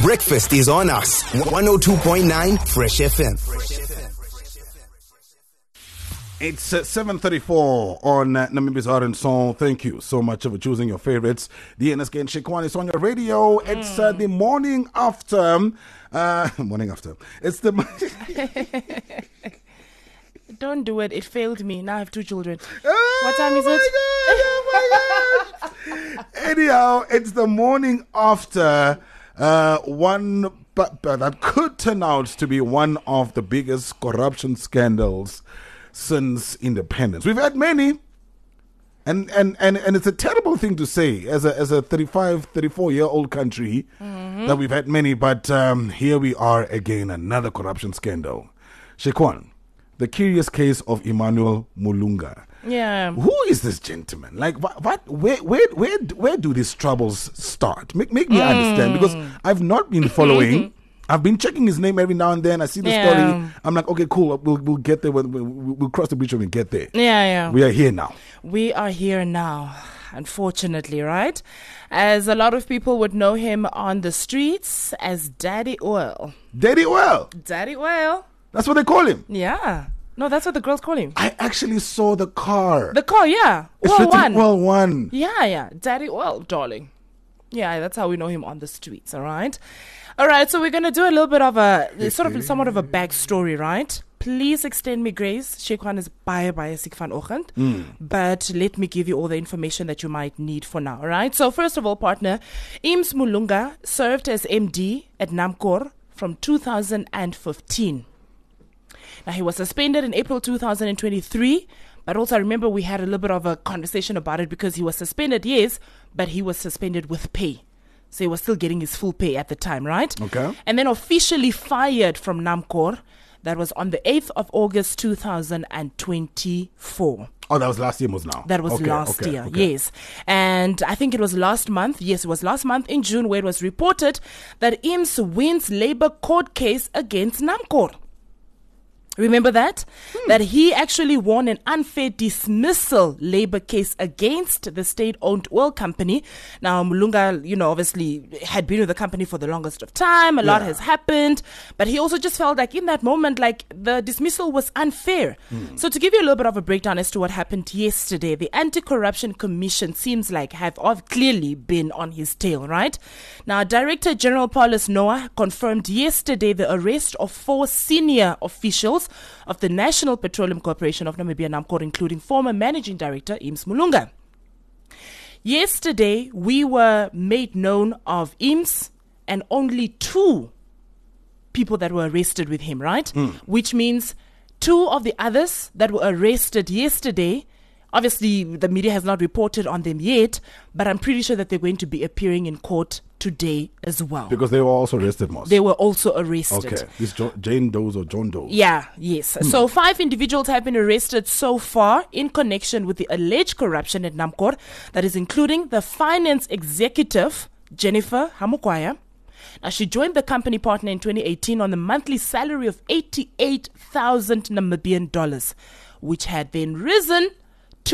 Breakfast is on us. 102.9 Fresh FM. It's 7:34 on Namibi's Art and Soul. Thank you so much for choosing your favorites. The NSK and Shekwan is on your radio. It's the morning after. Morning after. It's the. Don't do it. It failed me. Now I have 2 children. Oh, what time is it? Oh my God. Anyhow, it's the morning after one that could turn out to be one of the biggest corruption scandals since independence. We've had many, and it's a terrible thing to say as a 34-year-old country that we've had many, but here we are again, another corruption scandal. Shekwan, the curious case of Emmanuel Mulunga. Yeah. Who is this gentleman? Like, where do these troubles start? Make me understand, because I've not been following. I've been checking his name every now and then. I see the story. I'm like, okay, cool. We'll get there. We'll cross the bridge when we get there. Yeah. We are here now. We are here now, unfortunately, right? As a lot of people would know him on the streets as Daddy Oil. Daddy Oil. Daddy Oil. That's what they call him. Yeah. No, that's what the girls call him. I actually saw the car. The car, yeah. It's written Oil 1. Yeah. Daddy Oil, darling. Yeah, that's how we know him on the streets, all right? All right, so we're going to do a little bit of somewhat of a backstory, right? Please extend me grace. Shekwan is baie siek vanoggend. But let me give you all the information that you might need for now, all right? So first of all, partner, Eames Mulunga served as MD at Namcor from 2015. Now, he was suspended in April 2023, but also I remember we had a little bit of a conversation about it because he was suspended, yes, but he was suspended with pay. So he was still getting his full pay at the time, right? Okay. And then officially fired from Namcor. That was on the 8th of August 2024. Oh, that was last year, was now? That was last year, yes. And I think it was last month. Yes, it was last month in June where it was reported that Eames wins labor court case against Namcor. Remember that? That he actually won an unfair dismissal labor case against the state-owned oil company. Now, Mulunga, obviously had been with the company for the longest of time. A lot has happened. But he also just felt like in that moment, like the dismissal was unfair. So to give you a little bit of a breakdown as to what happened yesterday, the Anti-Corruption Commission seems like have clearly been on his tail, right? Now, Director General Paulus Noah confirmed yesterday the arrest of 4 senior officials of the National Petroleum Corporation of Namibia, Namcor, including former Managing Director Eames Mulunga. Yesterday, we were made known of Eames and only 2 people that were arrested with him, right? Which means 2 of the others that were arrested yesterday, obviously the media has not reported on them yet, but I'm pretty sure that they're going to be appearing in court today as well. Because they were also arrested, Moss. They were also arrested. Okay. This Jane Doe's or John Doe? Yeah, yes. So 5 individuals have been arrested so far in connection with the alleged corruption at Namcor. That is including the finance executive, Jennifer Hamukwaya. Now, she joined the company partner in 2018 on a monthly salary of 88,000 Namibian dollars, which had then risen to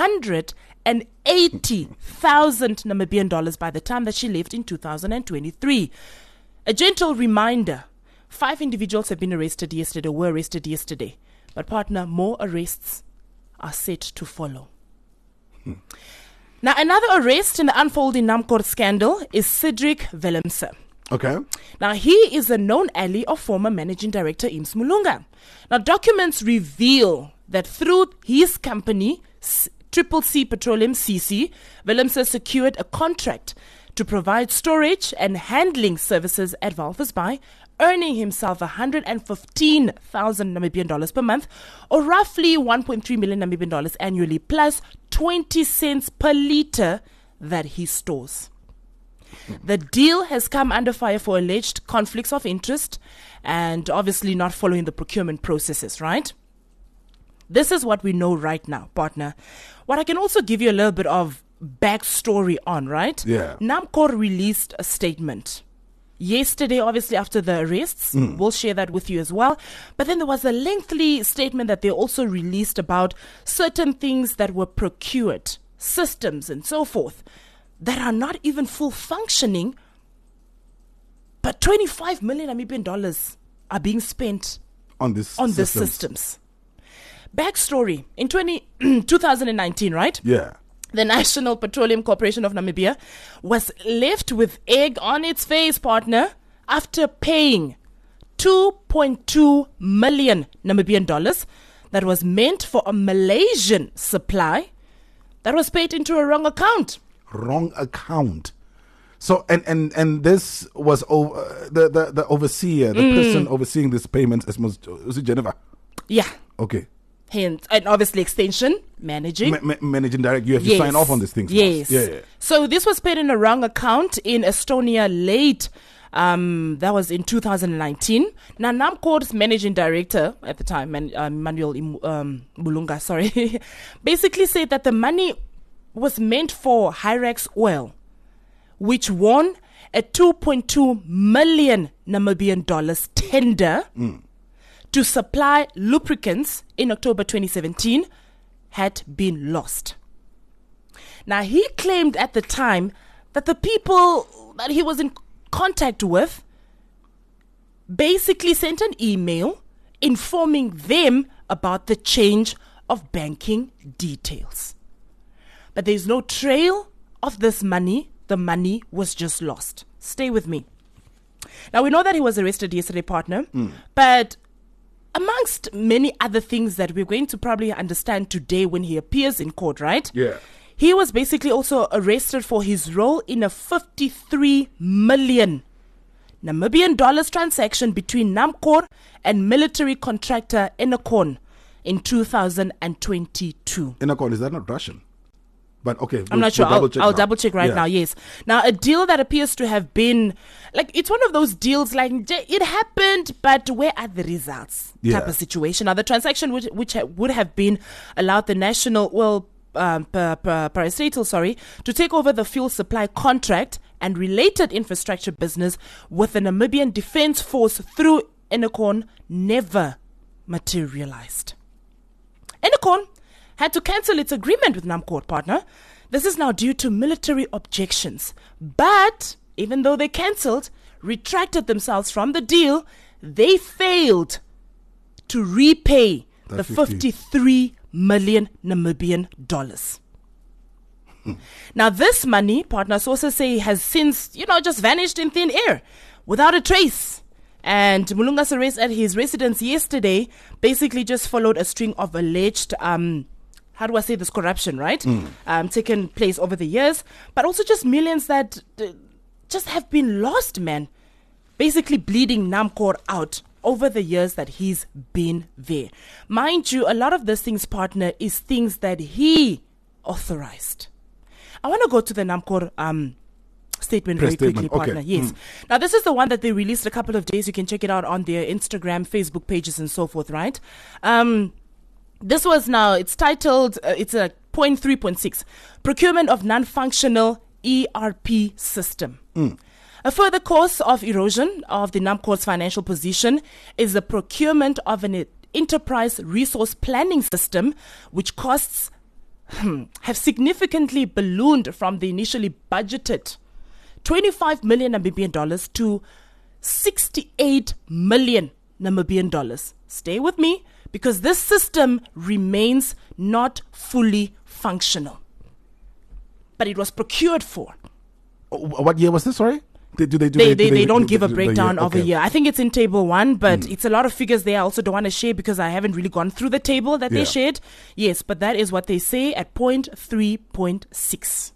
180,000 Namibian dollars by the time that she left in 2023. A gentle reminder, 5 individuals have been arrested yesterday, were arrested yesterday. But partner, more arrests are set to follow. Now, another arrest in the unfolding Namcor scandal is Cedric Willemse. Okay. Now, he is a known ally of former Managing Director Eames Mulunga. Now, documents reveal that through his company, Triple C Petroleum CC, Willemse secured a contract to provide storage and handling services at Walvis Bay, earning himself 115,000 Namibian dollars per month, or roughly 1.3 million Namibian dollars annually, plus 20 cents per litre that he stores. The deal has come under fire for alleged conflicts of interest and obviously not following the procurement processes, right? This is what we know right now, partner. What I can also give you a little bit of backstory on, right? Yeah. Namcor released a statement yesterday, obviously after the arrests. We'll share that with you as well. But then there was a lengthy statement that they also released about certain things that were procured, systems and so forth, that are not even full functioning, but But 25 million Namibian dollars are being spent on the systems. Backstory. In 2019, right? Yeah. The National Petroleum Corporation of Namibia was left with egg on its face, partner, after paying 2.2 million Namibian dollars that was meant for a Malaysian supply that was paid into a wrong account. Wrong account. So and this was the overseer, the person overseeing this payment was it Geneva? Yeah. Okay. Hence, and obviously extension, managing. Managing director, you have to sign off on these things. Yes. Yeah. So this was paid in a wrong account in Estonia late. That was in 2019. Now, NAMCOR's managing director at the time, Manuel Mulunga, basically said that the money was meant for Hyrax Oil, which won a 2.2 million Namibian dollars tender to supply lubricants in October 2017 had been lost. Now, he claimed at the time that the people that he was in contact with basically sent an email informing them about the change of banking details. But there's no trail of this money. The money was just lost. Stay with me. Now, we know that he was arrested yesterday, partner, but amongst many other things that we're going to probably understand today when he appears in court, right? Yeah. He was basically also arrested for his role in a 53 million Namibian dollars transaction between NAMCOR and military contractor Enercon in 2022. Enercon, is that not Russian? But okay, I'm not sure. I'll double check right now. Yes. Now, a deal that appears to have been like, it's one of those deals like it happened, but where are the results type of situation. Now, the transaction which would have been allowed the national, parastatal, to take over the fuel supply contract and related infrastructure business with the Namibian Defence Force through Enercon never materialized. Enercon had to cancel its agreement with NAMCOR, partner. This is now due to military objections. But even though they cancelled, retracted themselves from the deal, they failed to repay the 53 million Namibian dollars. Now, this money, partner, sources say, has since, just vanished in thin air without a trace. And Mulunga's arrest at his residence yesterday basically just followed a string of alleged corruption, right? Taken place over the years, but also just millions that just have been lost, man. Basically bleeding NAMCOR out over the years that he's been there. Mind you, a lot of these things, partner, is things that he authorized. I want to go to the NAMCOR statement very quickly, partner. Okay. Yes. Now, this is the one that they released a couple of days. You can check it out on their Instagram, Facebook pages and so forth, right? This was now, it's titled, it's a point 3.6, procurement of non-functional ERP system. A further cause of erosion of the NAMCOR's financial position is the procurement of an enterprise resource planning system, which costs have significantly ballooned from the initially budgeted 25 million Namibian dollars to 68 million Namibian dollars. Stay with me, because this system remains not fully functional. But it was procured for. What year was this, sorry? They don't give a breakdown of a year. I think it's in table 1, but it's a lot of figures there. I also don't want to share because I haven't really gone through the table that they shared. Yes, but that is what they say at point 3.6.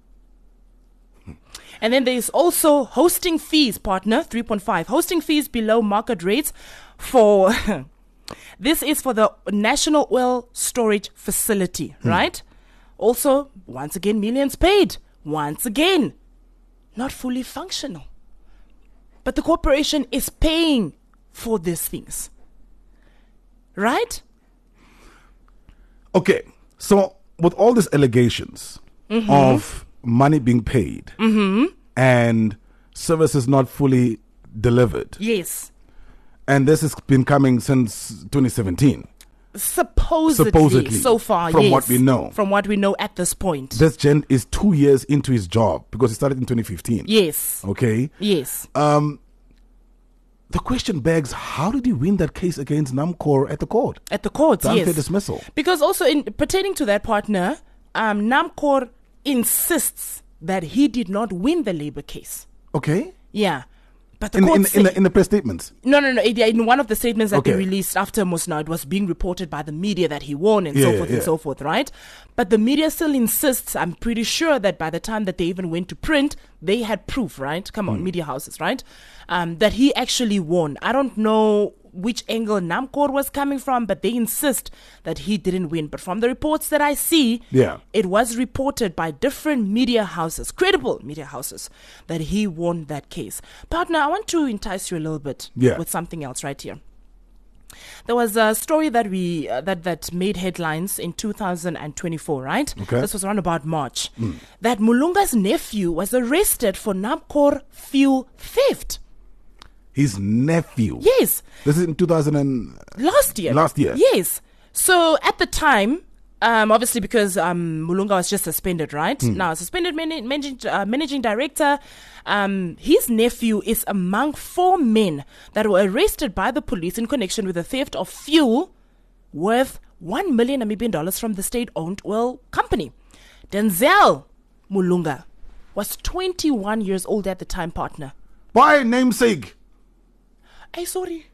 And then there's also hosting fees, partner, 3.5. Hosting fees below market rates for... This is for the National Oil Storage Facility, right? Also, once again, millions paid. Once again, not fully functional. But the corporation is paying for these things. Right? Okay. So, with all these allegations of money being paid and services not fully delivered. Yes. And this has been coming since 2017. Supposedly so far, from what we know. From what we know at this point. This gent is 2 years into his job because he started in 2015. Yes. Okay. Yes. the question begs, how did he win that case against Namcor at the court? At the courts, The unfair yes. dismissal. Because also in pertaining to that partner, Namcor insists that he did not win the labor case. Okay. Yeah. But the court In the press statements. No. In one of the statements that they Okay. released after Musna, it was being reported by the media that he won and Yeah, so forth yeah. and so forth, right? But the media still insists, I'm pretty sure that by the time that they even went to print, they had proof, right? Come on, media houses, right? That he actually won. I don't know which angle Namcor was coming from, but they insist that he didn't win. But from the reports that I see, Yeah. it was reported by different media houses, credible media houses, that he won that case. Partner, I want to entice you a little bit with something else right here. There was a story that we that made headlines in 2024, right? Okay. This was around about March. That Mulunga's nephew was arrested for Namcor fuel theft. His nephew. Yes. This is in 2000 and... Last year. Yes. So at the time, obviously because Mulunga was just suspended, right? Now, suspended managing director, his nephew is among 4 men that were arrested by the police in connection with the theft of fuel worth $1 million Namibian from the state-owned oil company. Denzel Mulunga was 21 years old at the time, partner. By namesake. Hey, sorry.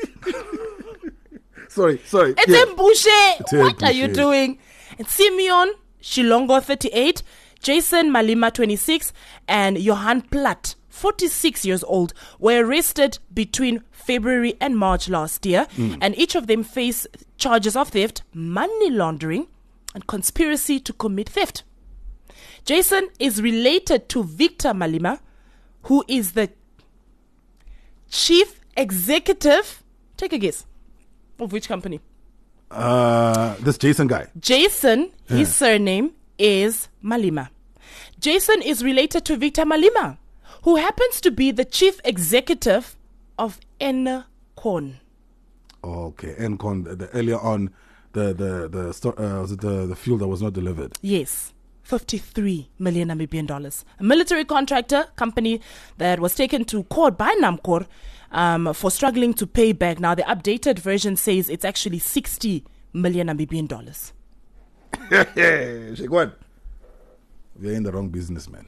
Sorry. It's Yeah. Mbushe. What are you Mbushe. doing? And Simeon Shilongo, 38, Jason Malima, 26, and Johan Platt, 46 years old, were arrested between February and March last year, and each of them face charges of theft, money laundering, and conspiracy to commit theft. Jason is related to Victor Malima, who is the chief executive, take a guess, of which company? This Jason guy. Jason, his surname is Malima. Jason is related to Victor Malima, who happens to be the chief executive of Encon. Okay, Encon. Earlier on, was it the fuel that was not delivered? Yes. 53 million Namibian dollars. A military contractor company that was taken to court by Namcor for struggling to pay back. Now, the updated version says it's actually 60 million Namibian dollars. Shekwan. We're in the wrong business, man.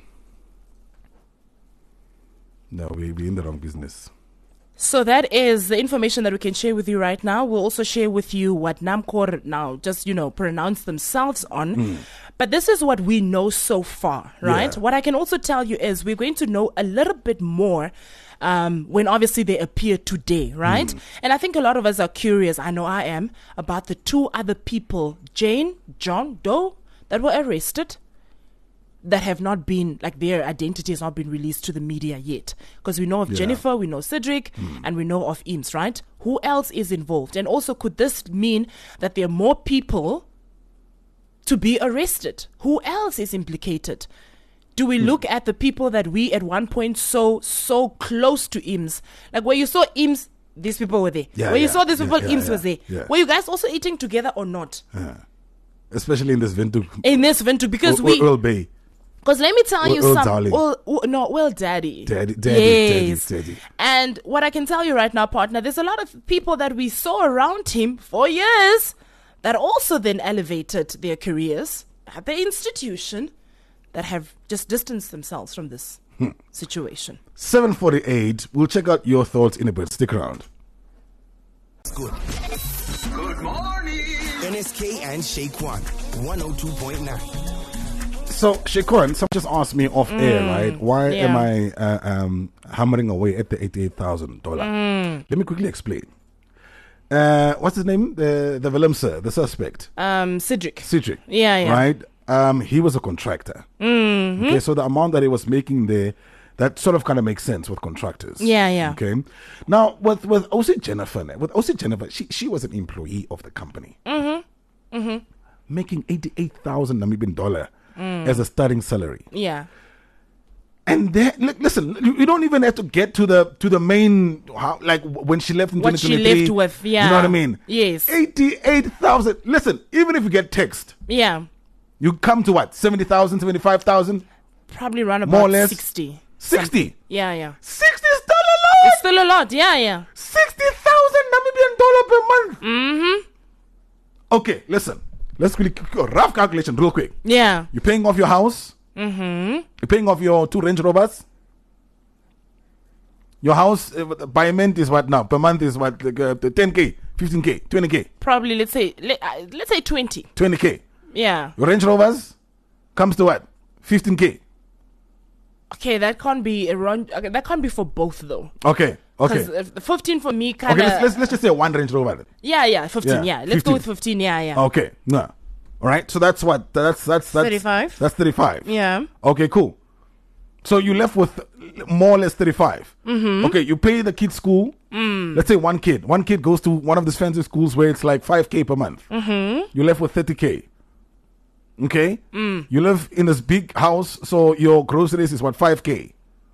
No, we're in the wrong business. So that is the information that we can share with you right now. We'll also share with you what Namcor now just, pronounce themselves on. But this is what we know so far, right? Yeah. What I can also tell you is we're going to know a little bit more when obviously they appear today, right? And I think a lot of us are curious, I know I am, about the 2 other people, Jane, John Doe, that were arrested, that have not been, their identity has not been released to the media yet. Because we know of Jennifer, we know Cedric, and we know of Eames, right? Who else is involved? And also, could this mean that there are more people to be arrested? Who else is implicated? Do we look at the people that we at one point so close to Eames? Like where you saw Eames, these people were there. Yeah, where you yeah, saw these people, yeah, Eames yeah, was there. yeah. Were you guys also eating together or not? Especially in this Vintu. In this Vintu, because Earl Bay. Because let me tell you Well, something. darling. Well, daddy. Daddy. Yes. And what I can tell you right now, partner, there's a lot of people that we saw around him for years that also then elevated their careers at the institution that have just distanced themselves from this situation. 7:48. We'll check out your thoughts in a bit. Stick around. Good. Good morning. NSK and Shaquan, 102.9. So, Shekwan, someone just asked me off air, right? Why yeah. am I hammering away at the $88,000? Let me quickly explain. What's his name? The Willemse, the suspect. Cedric. Yeah. Yeah. Right? He was a contractor. Okay, so the amount that he was making there, that sort of kind of makes sense with contractors. Yeah. Okay. Now, with OC Jennifer, she was an employee of the company. Making 88,000 Namibian dollar as a starting salary. Yeah. And there, listen, you don't even have to get to the main, when she left in What she 2023. left with, yeah. You know what I mean? Yes. 88,000. Listen, even if you get text, Yeah. you come to what? 70,000, 75,000? Probably around about More or less. 60. 60. Yeah. 60 is still a lot. It's still a a lot. Yeah. 60,000 Namibian dollar per month. Mm-hmm. Okay, listen. Let's quickly a rough calculation, real quick. Yeah. You're paying off your house. Mm-hmm. You're paying off your 2 Range Rovers. Your house by month is what now? Per month is what? 10K, 15K, 20K. Probably let's say 20. 20K. Yeah. Your Range Rovers comes to what? 15K. Okay, that can't be around. Okay, that can't be for both though. Okay. 'Cause, 15 for me kind of. Okay, let's just say 1 Range Rover then. Yeah, 15. Yeah, let's 15. go with 15. Yeah. Okay, no. All right, so that's what? That's 35. That's 35. Yeah. Okay, cool. So you left with more or less 35. Mm-hmm. Okay, you pay the kid's school. Let's say one kid. One kid goes to one of these fancy schools where it's like 5K per month. Mm-hmm. You're left with 30K. Okay? You live in this big house, so your groceries is what? 5K.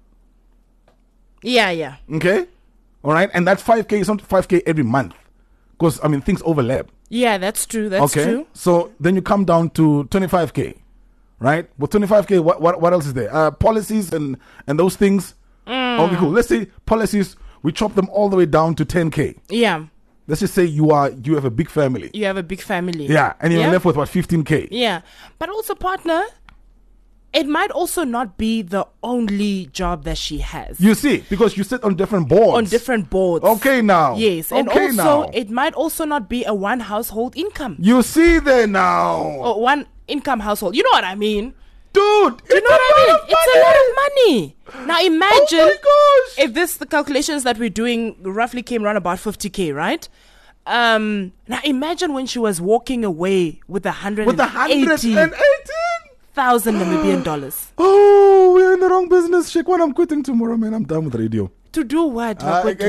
Yeah. Okay? All right? And that 5K is not 5K every month. Because, I mean, things overlap. Yeah, that's true. That's Okay? true. So then you come down to 25K. Right? With 25K, what else is there? Policies and those things. Okay, cool. Let's say policies, we chop them all the way down to 10K. Yeah. Let's just say you have a big family. You have a big family. Yeah, and you're left with what, 15K? Yeah. But also, partner, it might also not be the only job that she has. You see, because you sit on different boards. On different boards. Okay, now. Yes. And okay, also, now. it might also not be a one household income. You see there now. Or one income household. You know what I mean? Dude, You know what I mean? It's a lot of money. Now imagine Oh my gosh. if the calculations that we're doing roughly came around about 50K, right? Now imagine when she was walking away with 180,000 Namibian dollars. Oh, we're in the wrong business. Shekwan, I'm quitting tomorrow, man. I'm done with radio. To do what?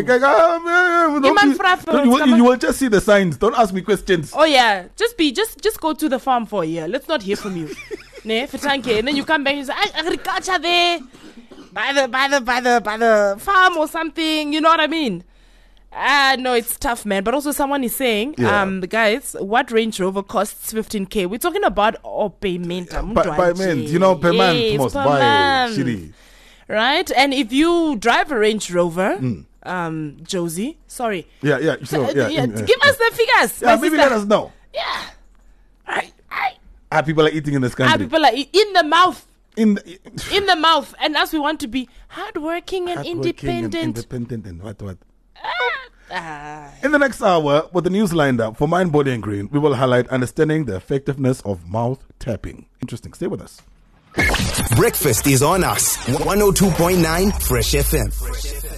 You will just see the signs. Don't ask me questions. Oh yeah, just go to the farm for a year. Let's not hear from you. Ne, Fitanke, and then you come back and say agriculture there by the farm or something. You know what I mean? No, it's tough, man. But also someone is saying, guys, what Range Rover costs 15K? We're talking about payment. Payment, you know, per month most per buy month. shitty. Right? And if you drive a Range Rover, Josie, sorry. Yeah. So, Give us the figures. Yeah, my maybe sister. let us know. Yeah. Right. People are eating in this country. People are in the mouth. In The mouth. And us, we want to be hardworking and independent. Independent and what? In the next hour, with the news lined up for Mind, Body and Green, we will highlight understanding the effectiveness of mouth tapping. Interesting. Stay with us. Breakfast is on us. 102.9 Fresh FM.